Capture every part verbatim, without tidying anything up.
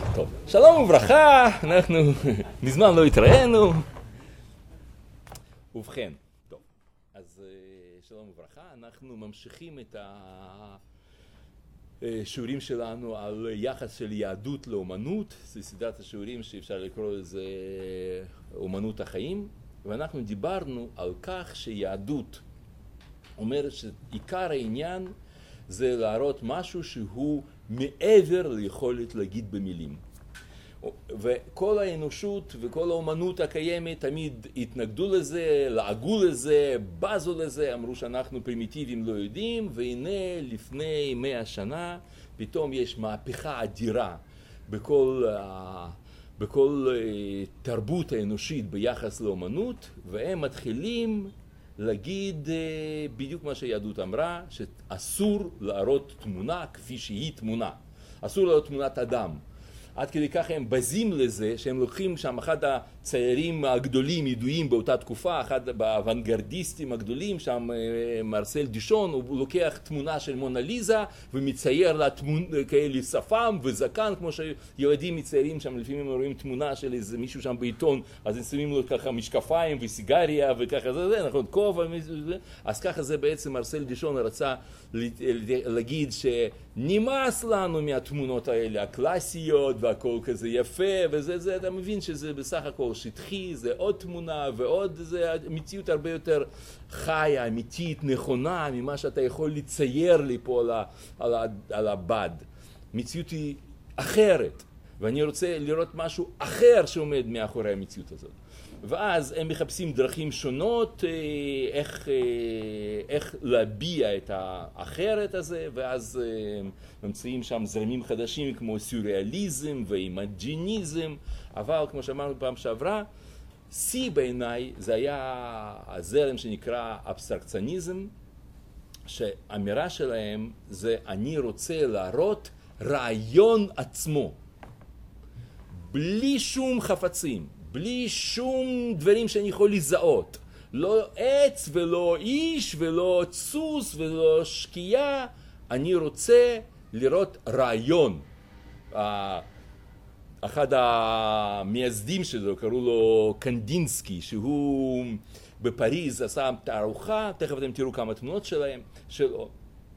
טוב, שלום וברכה, אנחנו מזמן לא התראינו. ובכן, טוב, אז שלום וברכה, אנחנו ממשיכים את השיעורים שלנו על יחס של יהדות לאומנות. זה סדרת השיעורים שאפשר לקרוא לזה אומנות החיים, ואנחנו דיברנו על כך שיהדות אומרת שעיקר העניין זה להראות משהו שהוא מעבר ליכולת להגיד במילים. וכל האנושות וכל האומנות הקיימת תמיד התנגדו לזה, לעגו לזה, בזו לזה, אמרו שאנחנו פרימיטיביים לא יודעים, והנה לפני מאה שנה פתאום יש מהפכה אדירה בכל, בכל תרבות האנושית ביחס לאומנות, והם מתחילים להגיד בדיוק מה שהיהדות אמרה, שאסור להראות תמונה כפי שהיא תמונה. אסור להראות תמונת אדם. עד כדי כך הם בזים לזה, שהם לוקחים שם אחד הציירים הגדולים, ידועים באותה תקופה, אחד האוונגרדיסטים הגדולים, שם מרסל דישון, הוא לוקח תמונה של מונליזה ומצייר לה תמונה, כאלה שפם וזקן, כמו שילדים מציירים שם, לפעמים הם רואים תמונה של איזה מישהו שם בעיתון, אז הם שמים לו ככה משקפיים וסיגריה וככה זה, זה נכון, כובע, אז ככה זה בעצם מרסל דישון רצה להגיד שנמאס לנו מהתמונות האלה, הקלאסיות והכל כזה יפה, וזה, זה, אתה מבין שזה בסך הכל שטחי, זה עוד תמונה ועוד, זה מציאות הרבה יותר חיה, אמיתית, נכונה, ממה שאתה יכול לצייר לי פה על, ה, על, ה, על הבד. מציאות היא אחרת, ואני רוצה לראות משהו אחר שעומד מאחורי המציאות הזאת. ואז הם מחפשים דרכים שונות, איך, איך להביע את האחרת הזה, ואז ממציאים שם זרמים חדשים כמו סוריאליזם ואימג'יניזם, אבל כמו שאמרנו פעם שעברה, שיא בעיניי זה היה הזרם שנקרא אבסטרקציוניזם, שהאמירה שלהם זה אני רוצה להראות רעיון עצמו, בלי שום חפצים. בלי שום דברים שאני יכול לזהות. לא עץ ולא איש ולא סוס ולא שקיעה. אני רוצה לראות רעיון. אחד המייסדים שלו, קראו לו קנדינסקי, שהוא בפריז עשה תערוכה, תכף אתם תראו כמה תמונות שלהם, שלו,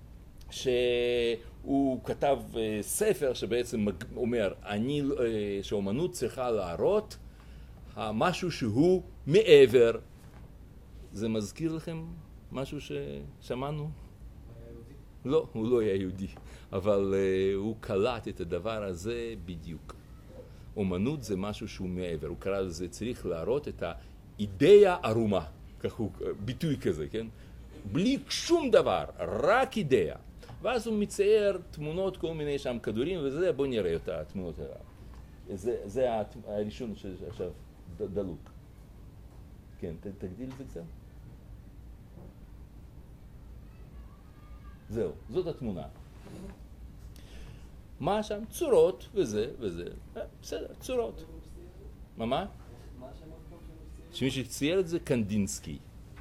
שהוא כתב ספר שבעצם אומר, אני, שהאומנות צריכה להראות משהו שהוא מעבר. זה מזכיר לכם משהו ששמענו? לא, הוא לא היה יהודי, אבל uh, הוא קלט את הדבר הזה בדיוק. אומנות זה משהו שהוא מעבר, הוא קרא לזה, צריך להראות את האידאה ערומה, כך הוא, ביטוי כזה, כן? בלי שום דבר, רק אידאה. ואז הוא מצייר תמונות, כל מיני שם כדורים וזה, בוא נראה את התמונות האלה. זה, זה הראשון שעכשיו דלוק. כן, תגדיל את זה קצת. זהו, זאת התמונה. מה שם? צורות וזה וזה. בסדר, צורות. מה מה? שמי שצייר את זה קנדינסקי.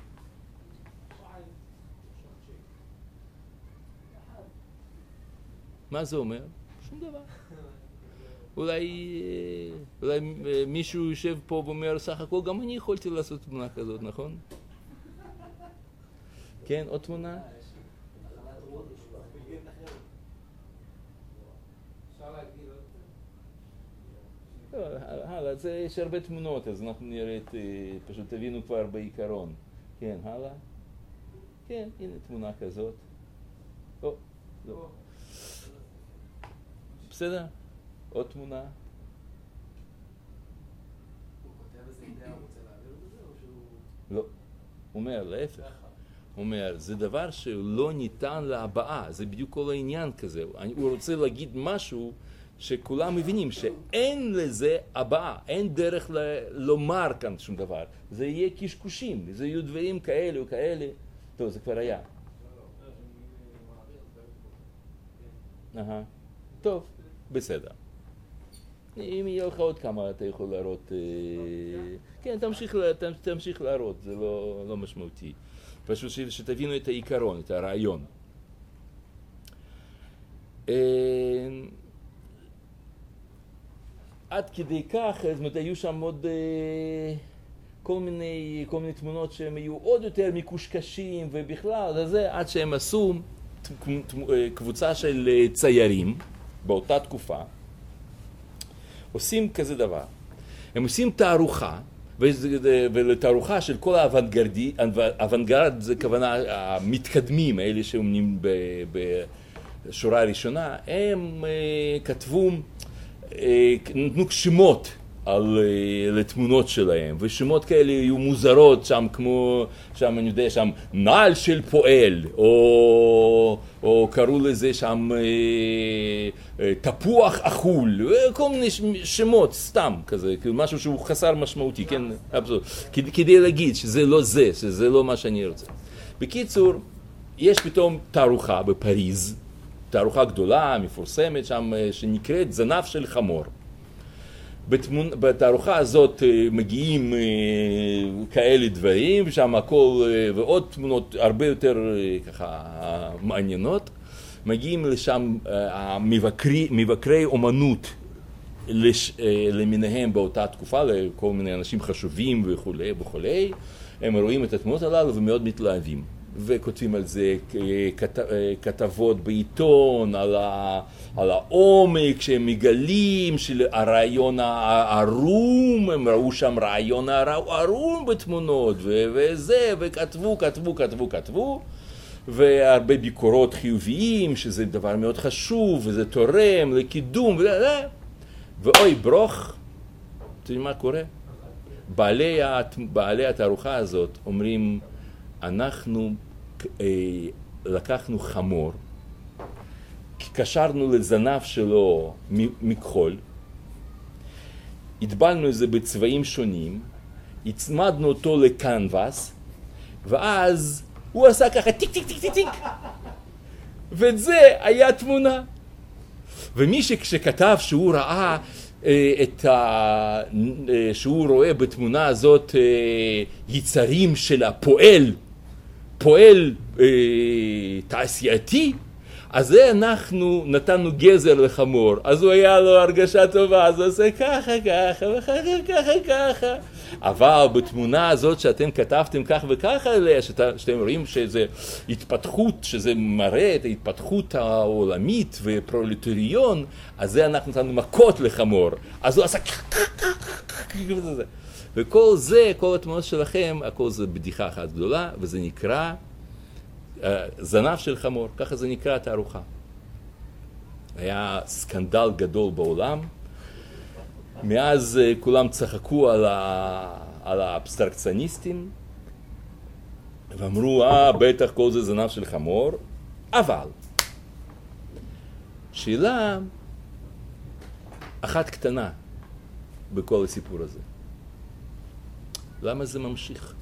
מה זה אומר? שום דבר. אולי, אולי מישהו יושב פה ואומר, סך הכל גם אני יכולתי לעשות תמונה כזאת, נכון? כן, עוד תמונה? הלאה, יש הרבה תמונות, אז אנחנו נראה, פשוט תבינו כבר בעיקרון. כן, הלאה? כן, הנה תמונה כזאת. או, לא. בסדר? עוד תמונה. הוא כותב איזה אידאה, הוא רוצה להעביר בזה או שהוא... לא. הוא אומר, להפך. הוא אומר, זה דבר שלא ניתן להבעה, זה בדיוק כל העניין כזה. הוא רוצה להגיד משהו שכולם מבינים שאין לזה הבעה, אין דרך לומר כאן שום דבר. זה יהיה קשקושים, זה יהיו דברים כאלה וכאלה. טוב, זה כבר היה. טוב, בסדר. אם יהיה לך עוד כמה אתה יכול להראות, כן, תמשיך להראות, זה לא משמעותי. פשוט שתבינו את העיקרון, את הרעיון. עד כדי כך, זאת אומרת, היו שם עוד אה, כל מיני, כל מיני תמונות שהם היו עוד יותר מקושקשים ובכלל, וזה, עד שהם עשו קבוצה של ציירים באותה תקופה, עושים כזה דבר. הם עושים תערוכה, ולתערוכה של כל האוונגרדי, אוונגרד זה כוונה המתקדמים, האלה שעומדים בשורה הראשונה, הם כתבו, נתנו שמות על, לתמונות שלהם, ושמות כאלה יהיו מוזרות שם, כמו, שם אני יודע, שם נעל של פועל, או, או קראו לזה שם תפוח אכול, כל מיני שמות, סתם כזה, משהו שהוא חסר משמעותי, כן, אבסולוט, כדי, כדי להגיד שזה לא זה, שזה לא מה שאני רוצה. בקיצור, יש פתאום תערוכה בפריז, תערוכה גדולה, מפורסמת שם, שנקראת זנב של חמור. בתמונ... בתערוכה הזאת מגיעים כאלה דברים, ושם הכל, ועוד תמונות הרבה יותר ככה מעניינות. מגיעים לשם המבקרי, מבקרי אומנות לש... למיניהם באותה תקופה, לכל מיני אנשים חשובים וכולי וכולי. הם רואים את התמונות הללו ומאוד מתלהבים. וכותבים על זה כת... כתבות בעיתון, על, ה... על העומק שהם מגלים של הרעיון הערום, הם ראו שם רעיון הערום בתמונות, ו... וזה, וכתבו, כתבו, כתבו, כתבו, והרבה ביקורות חיוביים, שזה דבר מאוד חשוב, וזה תורם לקידום, ו... ואוי ברוך, אתם יודעים מה קורה? בעלי, הת... בעלי התערוכה הזאת אומרים, אנחנו אה, לקחנו חמור, קשרנו לזנב שלו מכחול, הטבלנו את זה בצבעים שונים, הצמדנו אותו לקנבס, ואז הוא עשה ככה טיק טיק טיק טיק טיק, ואת זה היה תמונה. ומי שכתב שהוא ראה את ה... שהוא רואה בתמונה הזאת יצרים של הפועל, פועל תעשייתי, אז זה אנחנו נתנו גזר לחמור, אז הוא היה לו הרגשה טובה, אז הוא עושה ככה ככה וככה ככה ככה. אבל בתמונה הזאת שאתם כתבתם כך וככה עליה, שאתם, שאתם רואים שזה התפתחות, שזה מראה את ההתפתחות העולמית ופרולטריון, אז זה אנחנו נתנו מכות לחמור, אז הוא עשה ככה. וכל זה, כל התמונות שלכם, הכל זה בדיחה אחת גדולה, וזה נקרא זנב של חמור, ככה זה נקרא תערוכה. היה סקנדל גדול בעולם, מאז כולם צחקו על, ה... על האבסטרקציוניסטים, ואמרו, אה, בטח כל זה זנב של חמור, אבל שאלה אחת קטנה בכל הסיפור הזה. למה זה ממשיך?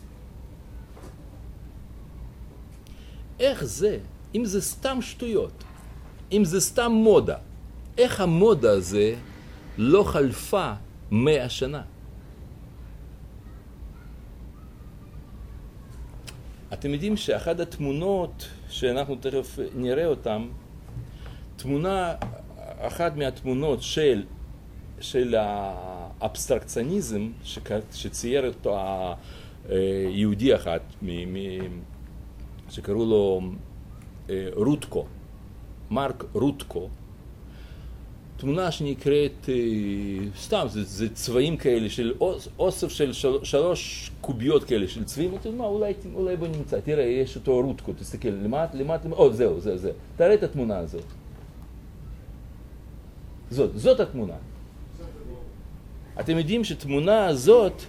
איך זה, אם זה סתם שטויות, אם זה סתם מודה, איך המודה הזה לא חלפה מאה שנה? אתם יודעים שאחת התמונות שאנחנו תכף נראה אותן, תמונה, אחת מהתמונות של, של האבסטרקציוניזם שצייר אותו היהודי אחת, מ, מ, שקראו לו רוטקו, מרק רוטקו, תמונה שנקראת, סתם, זה, זה צבעים כאלה, של אוסף של של שלוש קוביות כאלה של צבעים, אתה יודע מה, אולי, אולי בוא נמצא, תראה, יש אותו רוטקו, תסתכל, למט, למט, למט, או, זהו, זהו, זהו, תראה את התמונה הזאת. זאת, זאת התמונה. אתם יודעים שתמונה הזאת,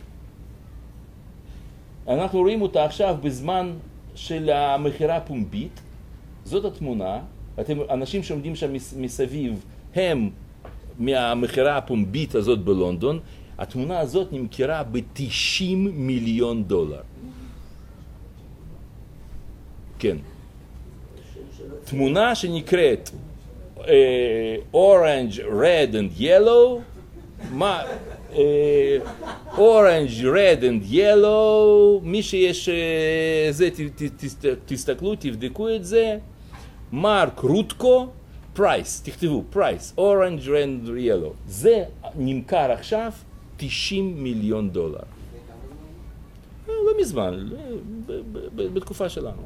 אנחנו רואים אותה עכשיו בזמן של המחירה הפומבית, זאת התמונה, אתם, אנשים שעומדים שם מסביב, הם מהמחירה הפומבית הזאת בלונדון, התמונה הזאת נמכרה ב-תשעים מיליון דולר. כן. תמונה שנקראת uh, Orange, Red and Yellow, מה... Uh, Orange, Red and Yellow, מי שיש uh, זה, ת, ת, ת, תסתכלו, תבדקו את זה, מרק רוטקו, פרייס, תכתבו, פרייס, אורנג' רנד ילו, זה נמכר עכשיו תשעים מיליון דולר. לא מזמן, בתקופה שלנו.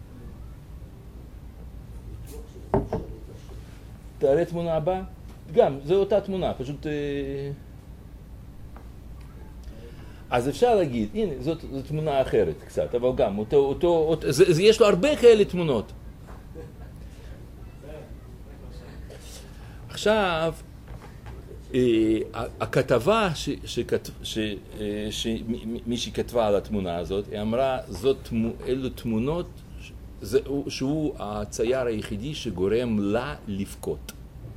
תראה תמונה הבאה, גם, זו אותה תמונה, פשוט... אז אפשר להגיד, הנה, זאת, זאת תמונה אחרת קצת, אבל גם, אותו, אותו, אותו, זה, זה, יש לו הרבה כאלה תמונות. עכשיו, הכתבה שמישהי כתבה על התמונה הזאת, היא אמרה, אלו תמונות שהוא הצייר היחידי שגורם לה לבכות.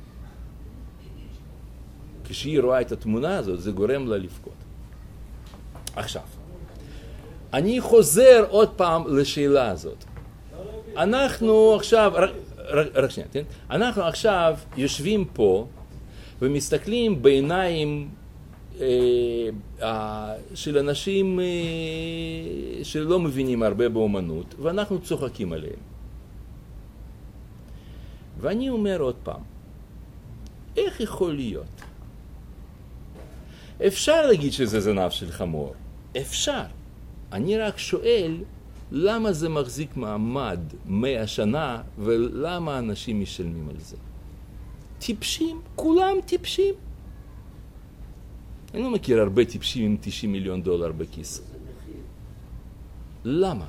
כשהיא רואה את התמונה הזאת, זה גורם לה לבכות. עכשיו, אני חוזר עוד פעם לשאלה הזאת. אנחנו עכשיו, רק שנייה, אנחנו עכשיו יושבים פה ומסתכלים בעיניים של אנשים שלא מבינים הרבה באומנות, ואנחנו צוחקים עליהם. ואני אומר עוד פעם, איך יכול להיות? אפשר להגיד שזה זנב של חמור, אפשר. אני רק שואל, למה זה מחזיק מעמד מאה שנה, ולמה אנשים משלמים על זה? טיפשים, כולם טיפשים. אני לא מכיר הרבה טיפשים עם תשעים מיליון דולר בכיס. למה?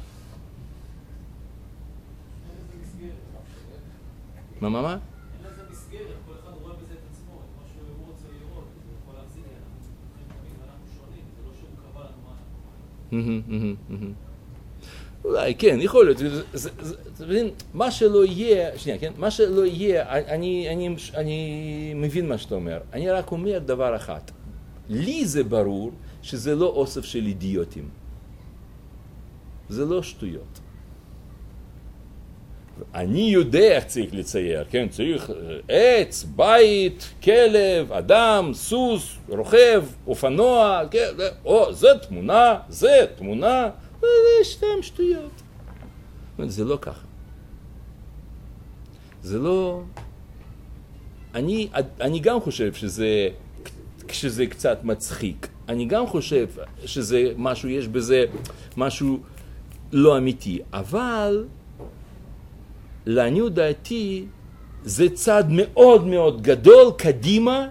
מה, מה, מה? אין לזה מסגרת, כל אחד רואה בזה את עצמו, את מה שהוא רוצה לראות, הוא יכול להחזיק אליו, אנחנו שונים, זה לא שהוא קבע לנו מה אנחנו. אולי, כן, יכול להיות, מה שלא יהיה, שנייה, כן, מה שלא יהיה, אני, אני, אני מבין מה שאתה אומר, אני רק אומר דבר אחד, לי זה ברור שזה לא אוסף של אידיוטים, זה לא שטויות. אני יודע איך צריך לצייר, כן, צריך עץ, בית, כלב, אדם, סוס, רוכב, אופנוע, כן, או, זה תמונה, זה תמונה, זה שתם שטויות. זה לא ככה. זה לא... אני, אני גם חושב שזה, שזה קצת מצחיק. אני גם חושב שזה משהו, יש בזה משהו לא אמיתי. אבל, לעניות דעתי, זה צעד מאוד מאוד גדול קדימה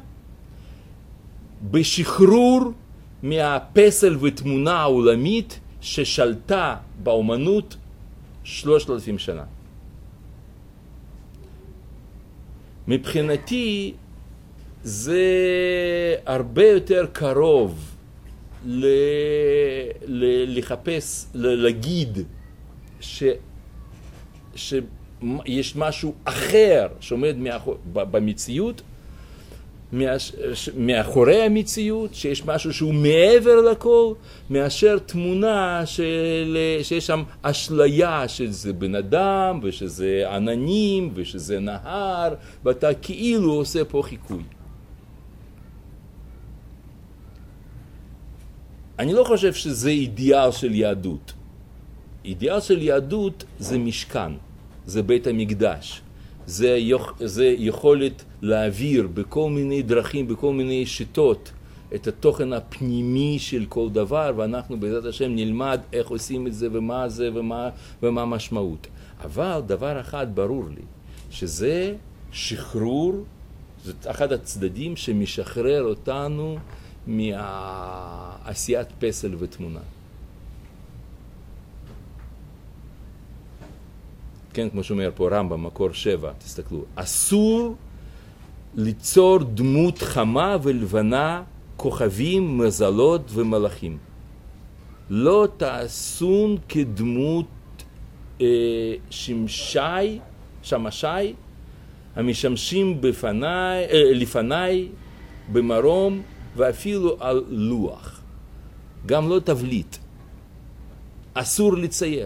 בשחרור מהפסל ותמונה העולמית ששלטה באומנות שלושת אלפים שנה. מבחינתי זה הרבה יותר קרוב ל... ל... לחפש, ל... להגיד ש... שיש משהו אחר שעומד מאחור... במציאות, מאחורי המציאות, שיש משהו שהוא מעבר לכל, מאשר תמונה של, שיש שם אשליה שזה בן אדם, ושזה עננים, ושזה נהר, ואתה כאילו עושה פה חיקוי. אני לא חושב שזה אידיאל של יהדות. אידיאל של יהדות זה משכן, זה בית המקדש. זה, יוכ... זה יכולת להעביר בכל מיני דרכים, בכל מיני שיטות, את התוכן הפנימי של כל דבר, ואנחנו בעזרת השם נלמד איך עושים את זה ומה זה ומה, ומה המשמעות. אבל דבר אחד ברור לי, שזה שחרור, זה אחד הצדדים שמשחרר אותנו מעשיית פסל ותמונה. כן, כמו שאומר פה רמב"ם, מקור שבע, תסתכלו. אסור ליצור דמות חמה ולבנה, כוכבים, מזלות ומלאכים. לא תעשון כדמות אה, שמשי, שמשי, המשמשים בפני, אה, לפני, במרום, ואפילו על לוח. גם לא תבליט. אסור לצייר.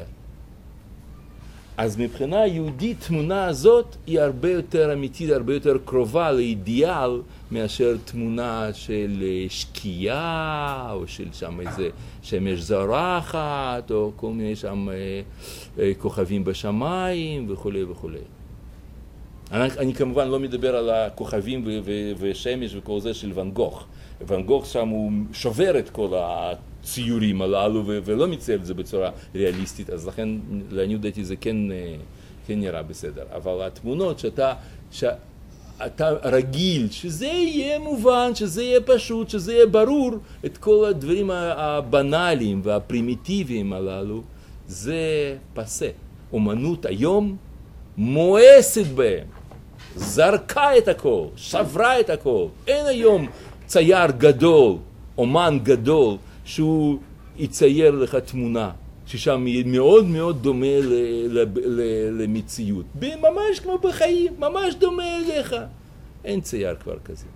אז מבחינה יהודית, תמונה הזאת היא הרבה יותר אמיתית, הרבה יותר קרובה לאידיאל, מאשר תמונה של שקיעה, או של שם איזה שמש זרחת, או כל מיני שם כוכבים בשמיים, וכו' וכו'. אני, אני כמובן לא מדבר על הכוכבים ו- ו- ושמש וכל זה של ואן גוך. ואן גוך שם הוא שובר את כל הציורים הללו ו- ולא מצייר את זה בצורה ריאליסטית, אז לכן לעניות דעתי זה כן, כן נראה בסדר. אבל התמונות שאתה, שאתה רגיל, שזה יהיה מובן, שזה יהיה פשוט, שזה יהיה ברור, את כל הדברים הבנאליים והפרימיטיביים הללו, זה פסה. אומנות היום מואסת בהם, זרקה את הכל, שברה את הכל. אין היום צייר גדול, אומן גדול, שהוא יצייר לך תמונה, ששם מאוד מאוד דומה ל- ל- ל- למציאות. ממש כמו בחיים, ממש דומה אליך. אין צייר כבר כזה.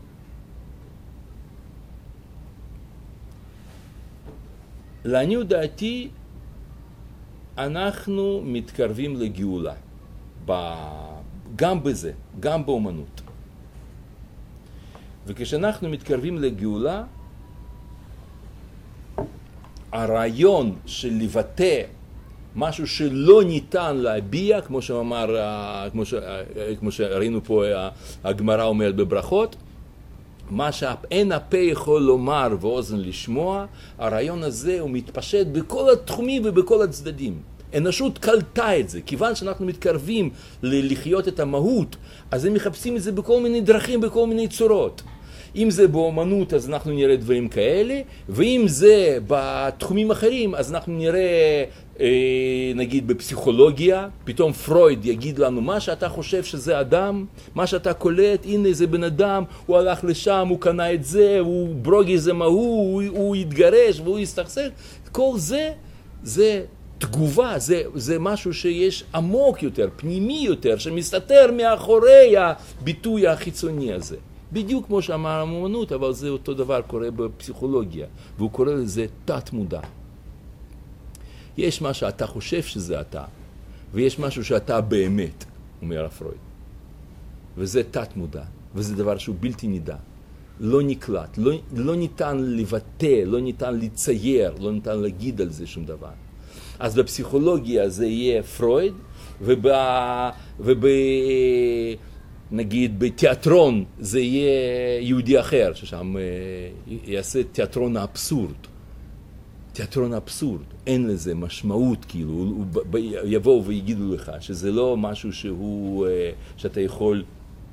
לעניות דעתי, אנחנו מתקרבים לגאולה, גם בזה, גם באומנות. וכשאנחנו מתקרבים לגאולה, הרעיון של לבטא משהו שלא ניתן להביע, כמו שאמר, כמו, ש, כמו שראינו פה הגמרא אומרת בברכות, מה שאין הפה יכול לומר ואוזן לשמוע, הרעיון הזה הוא מתפשט בכל התחומים ובכל הצדדים. אנושות קלטה את זה, כיוון שאנחנו מתקרבים לחיות את המהות, אז הם מחפשים את זה בכל מיני דרכים, בכל מיני צורות. אם זה באומנות, אז אנחנו נראה דברים כאלה, ואם זה בתחומים אחרים, אז אנחנו נראה, אה, נגיד בפסיכולוגיה, פתאום פרויד יגיד לנו, מה שאתה חושב שזה אדם, מה שאתה קולט, הנה זה בן אדם, הוא הלך לשם, הוא קנה את זה, הוא ברוגי זה מה הוא, הוא, הוא יתגרש והוא יסתכסך, כל זה, זה תגובה, זה, זה משהו שיש עמוק יותר, פנימי יותר, שמסתתר מאחורי הביטוי החיצוני הזה. בדיוק כמו שאמר האומנות, אבל זה אותו דבר קורה בפסיכולוגיה, והוא קורא לזה תת מודע. יש מה שאתה חושב שזה אתה, ויש משהו שאתה באמת, אומר הפרויד. וזה תת מודע, וזה דבר שהוא בלתי נידע, לא נקלט, לא, לא ניתן לבטא, לא ניתן לצייר, לא ניתן להגיד על זה שום דבר. אז בפסיכולוגיה זה יהיה פרויד, וב... וב... נגיד בתיאטרון זה יהיה יהודי אחר, ששם יעשה תיאטרון האבסורד. תיאטרון האבסורד, אין לזה משמעות, כאילו, יבואו ויגידו לך שזה לא משהו שהוא, שאתה יכול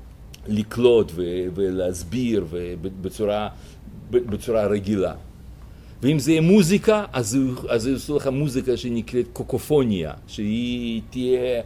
לקלוט ולהסביר בצורה, בצורה רגילה. ואם זה יהיה מוזיקה, אז זה יעשו לך מוזיקה שנקראת קוקופוניה, שהיא תהיה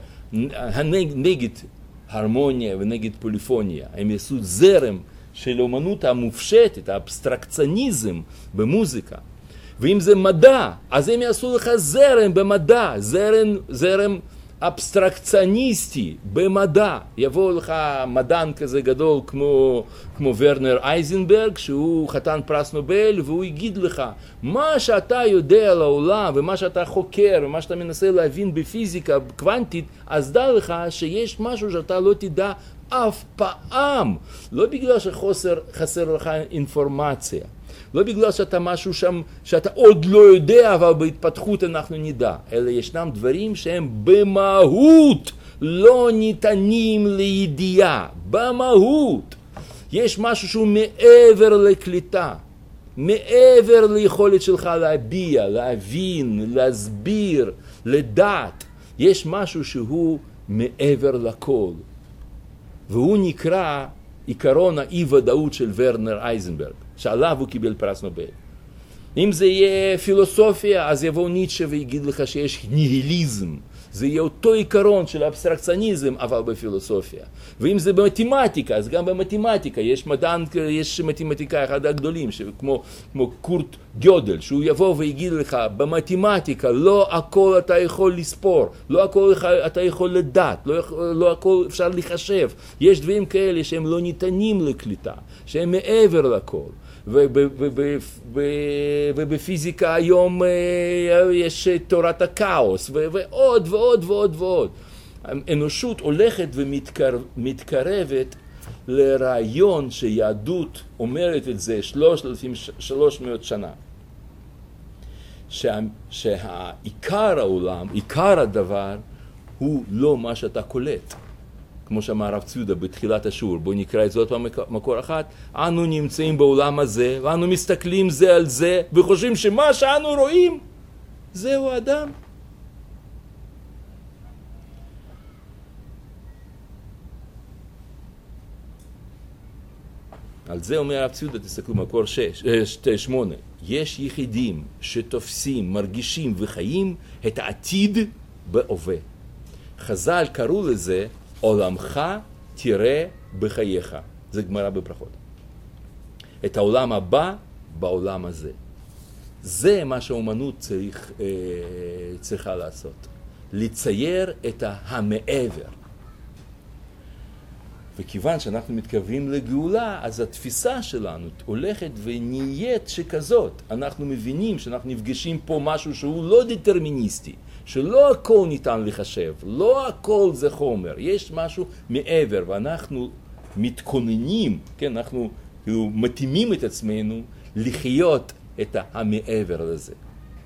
נגד הרמוניה ונגד פוליפוניה. הם יעשו זרם של אומנות המופשטת, האבסטרקציוניזם במוזיקה. ואם זה מדע, אז הם יעשו לך זרם במדע, זרם, זרם אבסטרקציוניסטי במדע. יבוא לך מדען כזה גדול כמו, כמו ורנר אייזנברג, שהוא חתן פרס נובל, והוא יגיד לך, מה שאתה יודע על העולם, ומה שאתה חוקר, ומה שאתה מנסה להבין בפיזיקה קוונטית, אז דע לך שיש משהו שאתה לא תדע אף פעם. לא בגלל שחוסר, חסר לך אינפורמציה. לא בגלל שאתה משהו שם, שאתה עוד לא יודע, אבל בהתפתחות אנחנו נדע. אלא ישנם דברים שהם במהות לא ניתנים לידיעה. במהות. יש משהו שהוא מעבר לקליטה. מעבר ליכולת שלך להביע, להבין, להסביר, לדעת. יש משהו שהוא מעבר לכל. והוא נקרא עיקרון האי-ודאות של ורנר אייזנברג, שעליו הוא קיבל פרס נובל. אם זה יהיה פילוסופיה, אז יבוא ניטשה ויגיד לך שיש ניהיליזם. זה יהיה אותו עיקרון של אבסטרקציוניזם, אבל בפילוסופיה. ואם זה במתמטיקה, אז גם במתמטיקה יש מדען, יש מתמטיקאי אחד הגדולים, כמו, כמו קורט גודל, שהוא יבוא ויגיד לך, במתמטיקה לא הכל אתה יכול לספור, לא הכל אתה יכול לדעת, לא, לא הכל אפשר לחשב. יש דברים כאלה שהם לא ניתנים לקליטה, שהם מעבר לכל. ובפיזיקה היום יש תורת הכאוס, ועוד ועוד ועוד ועוד. האנושות הולכת ומתקרבת לרעיון שיהדות אומרת את זה שלושת אלפים ושלוש מאות שנה. שהעיקר העולם, עיקר הדבר, הוא לא מה שאתה קולט. כמו שאמר הרב ציודה בתחילת השיעור, בואו נקרא את זה עוד פעם מקור אחת, אנו נמצאים בעולם הזה, ואנו מסתכלים זה על זה, וחושבים שמה שאנו רואים, זהו האדם. על זה אומר הרב ציודה, תסתכלו מקור שש, שמונה, יש יחידים שתופסים, מרגישים וחיים את העתיד בהווה. חז"ל קראו לזה עולמך תראה בחייך. זה גמרא בברכות. את העולם הבא בעולם הזה. זה מה שהאומנות צריך, אה, צריכה לעשות. לצייר את המעבר. וכיוון שאנחנו מתקרבים לגאולה, אז התפיסה שלנו הולכת ונהיית שכזאת. אנחנו מבינים שאנחנו נפגשים פה משהו שהוא לא דטרמיניסטי, שלא הכל ניתן לחשב, לא הכל זה חומר, יש משהו מעבר, ואנחנו מתכוננים, כן, אנחנו מתאימים את עצמנו לחיות את המעבר לזה.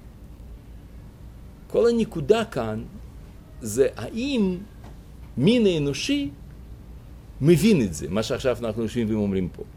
כל הנקודה כאן זה האם מין האנושי מבין את זה, מה שעכשיו אנחנו יושבים ואומרים פה.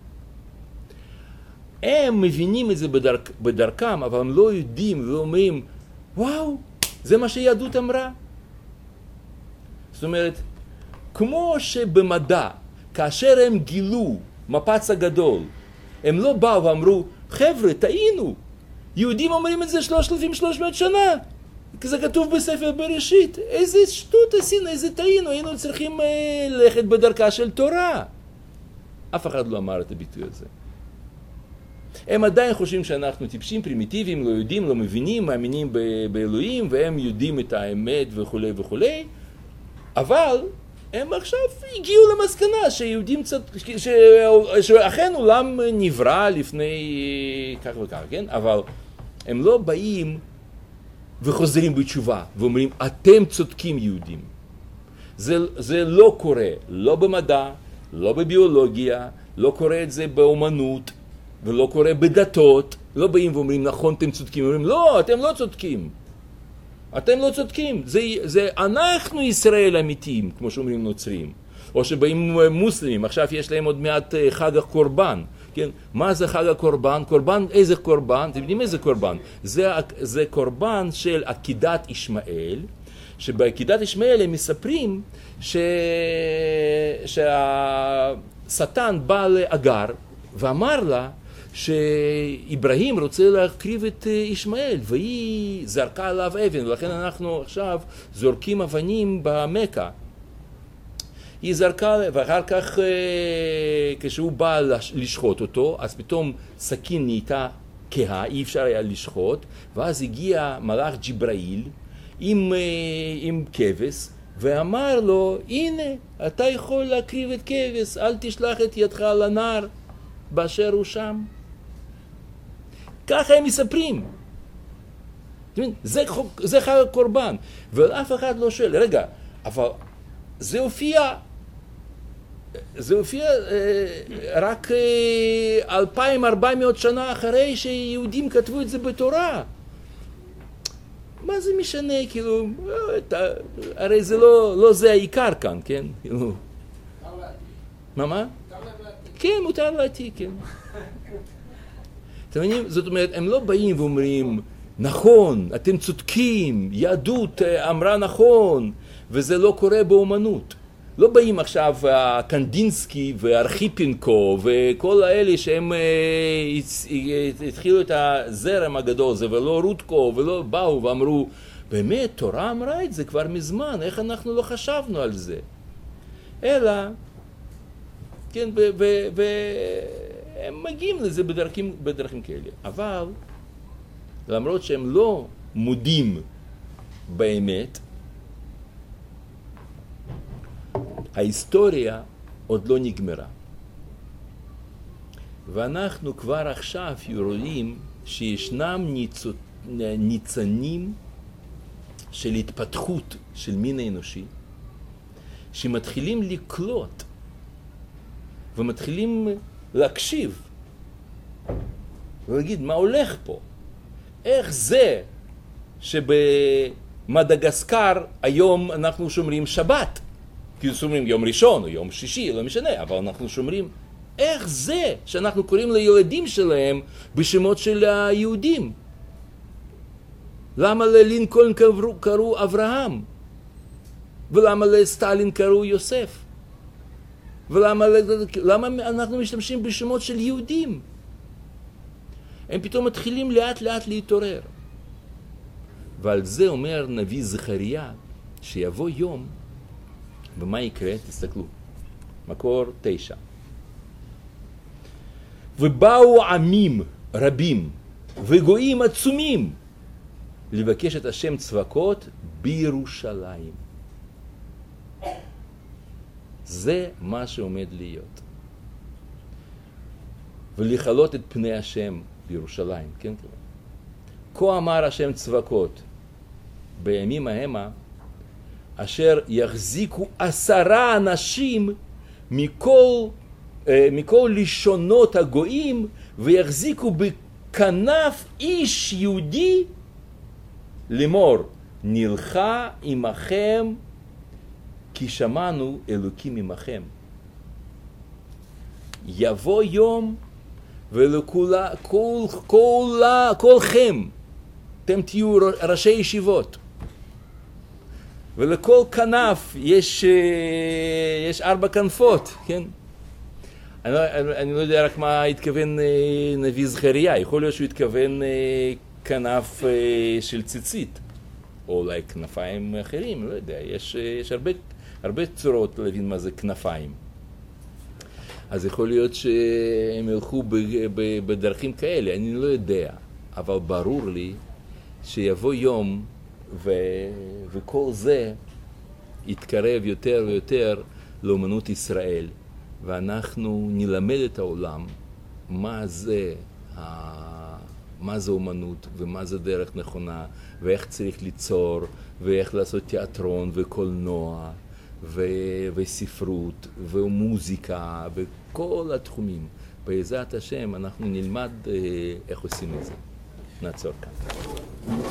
הם מבינים את זה בדרכ, בדרכם, אבל הם לא יודעים ואומרים, וואו, זה מה שיהדות אמרה. זאת אומרת, כמו שבמדע, כאשר הם גילו מפץ הגדול, הם לא באו ואמרו, חבר'ה, טעינו. יהודים אומרים את זה שלושת אלפים ושלוש מאות שנה. זה כתוב בספר בראשית. איזה שטות עשינו, איזה טעינו. היינו צריכים אה, ללכת בדרכה של תורה. אף אחד לא אמר את הביטוי הזה. הם עדיין חושבים שאנחנו טיפשים, פרימיטיביים, לא יודעים, לא מבינים, מאמינים באלוהים, והם יודעים את האמת וכו' וכו'. אבל הם עכשיו הגיעו למסקנה שיהודים קצת, ש... שאכן עולם נברא לפני כך וכך, כן? אבל הם לא באים וחוזרים בתשובה ואומרים, אתם צודקים יהודים. זה, זה לא קורה, לא במדע, לא בביולוגיה, לא קורה את זה באומנות, ולא קורה בדתות. לא באים ואומרים, נכון, אתם צודקים. אומרים, לא, אתם לא צודקים. אתם לא צודקים. זה, זה אנחנו ישראל אמיתיים, כמו שאומרים נוצרים. או שבאים מוסלמים, עכשיו יש להם עוד מעט חג הקורבן. כן? מה זה חג הקורבן? קורבן, איזה קורבן? אתם יודעים איזה קורבן? זה, זה קורבן של עקידת ישמעאל, שבעקידת ישמעאל הם מספרים ש... שהשטן בא לאגר ואמר לה שאיברהים רוצה להקריב את ישמעאל, והיא זרקה עליו אבן, ולכן אנחנו עכשיו זורקים אבנים במכה. היא זרקה, ואחר כך כשהוא בא לשחוט אותו, אז פתאום סכין נהייתה כהה, אי אפשר היה לשחוט, ואז הגיע מלאך ג'יבראיל עם, עם כבש, ואמר לו, הנה, אתה יכול להקריב את כבש, אל תשלח את ידך לנער באשר הוא שם. ככה הם מספרים. זה, זה חג הקורבן. ואף אחד לא שואל, רגע, אבל זה הופיע, זה הופיע אה, רק אה, אלפיים וארבע מאות שנה אחרי שיהודים כתבו את זה בתורה. מה זה משנה, כאילו, אה, הרי זה לא, לא זה העיקר כאן, כן? כאילו. מה, מה? כן, מותר להעתיק, כן. אתם מבינים? זאת אומרת, הם לא באים ואומרים, נכון, אתם צודקים, יהדות אמרה נכון, וזה לא קורה באומנות. לא באים עכשיו קנדינסקי וארכיפינקו וכל האלה שהם התחילו את הזרם הגדול הזה, ולא רודקו, ולא באו ואמרו, באמת, תורה אמרה את זה כבר מזמן, איך אנחנו לא חשבנו על זה? אלא, כן, והם מגיעים לזה בדרכים, בדרכים כאלה. אבל, למרות שהם לא מודים באמת, ההיסטוריה עוד לא נגמרה. ואנחנו כבר עכשיו רואים שישנם ניצו, ניצנים של התפתחות של מין האנושי, שמתחילים לקלוט ומתחילים להקשיב ולהגיד מה הולך פה. איך זה שבמדגסקר היום אנחנו שומרים שבת? כאילו שומרים יום ראשון או יום שישי, לא משנה, אבל אנחנו שומרים איך זה שאנחנו קוראים לילדים שלהם בשמות של היהודים. למה ללינקולן קראו, קראו אברהם? ולמה לסטלין קראו יוסף? ולמה למה אנחנו משתמשים בשמות של יהודים? הם פתאום מתחילים לאט לאט להתעורר. ועל זה אומר נביא זכריה, שיבוא יום, ומה יקרה? תסתכלו. מקור תשע. ובאו עמים רבים וגויים עצומים לבקש את השם צבקות בירושלים. זה מה שעומד להיות. ולחלות את פני השם בירושלים, כן? כה אמר השם צבקות, בימים ההמה, אשר יחזיקו עשרה אנשים מכל, מכל לשונות הגויים, ויחזיקו בכנף איש יהודי לאמור, נלכה עמכם, כי שמענו אלוקים עמכם. יבוא יום, ולכולה, כל, כל, כולכם, אתם תהיו ראשי ישיבות. ולכל כנף יש, יש ארבע כנפות, כן? אני לא, אני לא יודע רק מה התכוון נביא זכריה, יכול להיות שהוא התכוון כנף של ציצית, או אולי כנפיים אחרים, לא יודע, יש, יש הרבה, הרבה צורות להבין מה זה כנפיים. אז יכול להיות שהם ילכו בדרכים כאלה, אני לא יודע, אבל ברור לי שיבוא יום ו... וכל זה יתקרב יותר ויותר לאומנות ישראל, ואנחנו נלמד את העולם מה זה, מה זה אומנות ומה זה דרך נכונה, ואיך צריך ליצור, ואיך לעשות תיאטרון וקולנוע, ו... וספרות ומוזיקה וכל התחומים. בעזרת השם אנחנו נלמד איך עושים את זה. נעצור כאן.